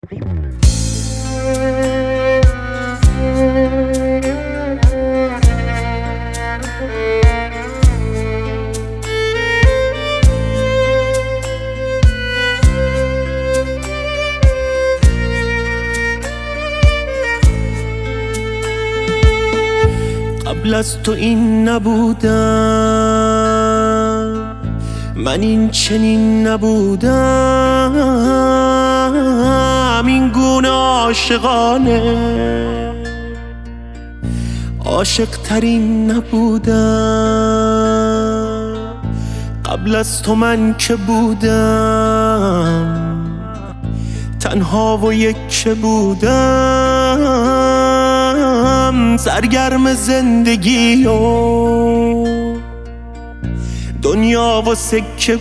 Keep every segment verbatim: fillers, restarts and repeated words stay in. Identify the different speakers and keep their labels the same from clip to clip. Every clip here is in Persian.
Speaker 1: قبل از تو این نبودم، من این چنین نبودم، این گونه عاشقانه عاشق ترین نبودم. قبل از تو من که بودم، تنها و یک بودم، سرگرم زندگی و دنیا و سکه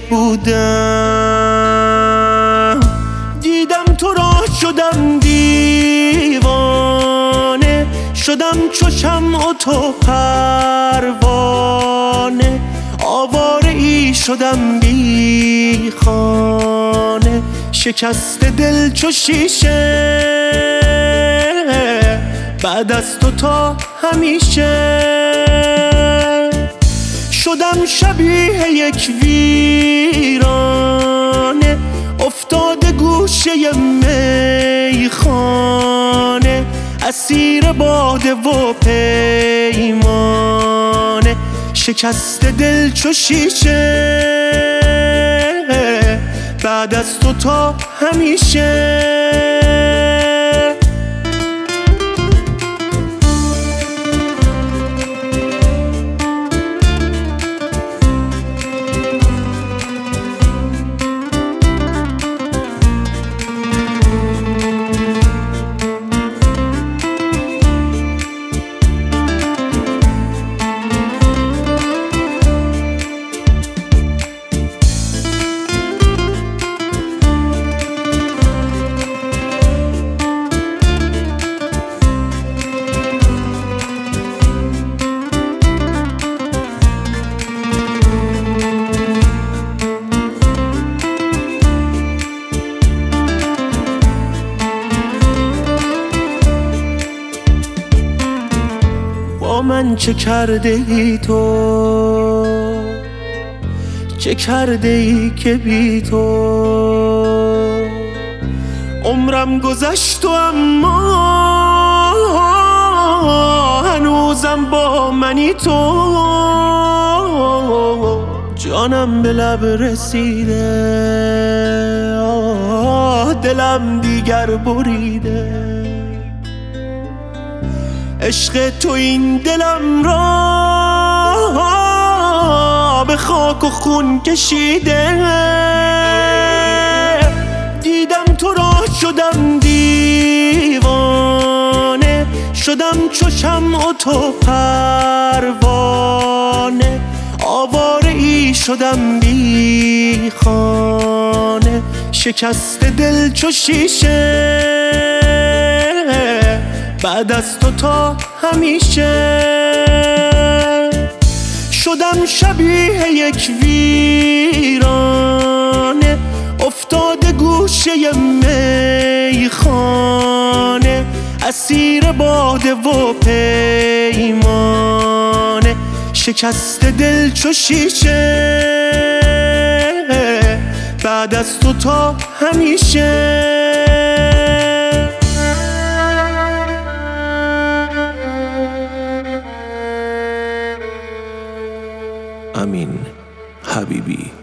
Speaker 1: بودم. دیدم تو را شدم دیوانه، شدم چو شمع و تو پروانه، آواره ای شدم بی خانه، شکست دل چو شیشه، بعد از تو تا همیشه. شدم شبیه یک ویرانه، افتاده گوشه میخانه، اسیر باده و پیمانه، شکست دل چو شیشه، بعد از تو تا همیشه. با من چه کرده ای تو، چه کرده ای که بی تو عمرم گذشت و اما هنوزم با منی تو. جانم به لب رسیده، آه دلم دیگر بریده، عشق تو این دلم را به خاک و خون کشیده. دیدم تو را شدم دیوانه، شدم چو شمع و تو پروانه، آواره ای شدم بی خانه، شکست دل چو شیشه، بعد از تو تا همیشه. شدم شبیه یک ویرانه، افتاده گوشه میخانه، اسیر باده و پیمانه، شکست دل چو شیشه، بعد از تو تا همیشه.
Speaker 2: امین حبیبی.